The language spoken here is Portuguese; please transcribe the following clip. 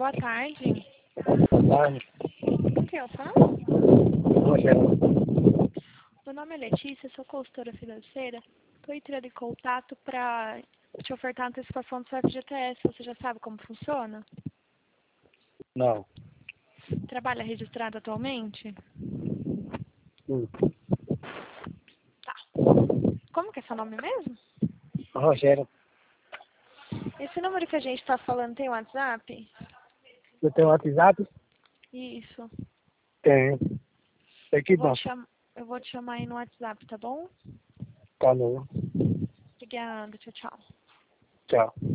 Boa tarde. Tarde. Com quem eu falo? Rogério. Meu nome é Letícia, sou consultora financeira. Estou entrando em contato para te ofertar a antecipação do seu FGTS. Você já sabe como funciona? Não. Trabalha registrado atualmente? Tá. Como que é seu nome mesmo? Rogério. Esse número que a gente está falando tem WhatsApp? Você tem WhatsApp? Isso. Tenho. É que bom. Eu vou te chamar aí no WhatsApp, tá bom? Tá bom. Obrigada, tchau, tchau. Tchau.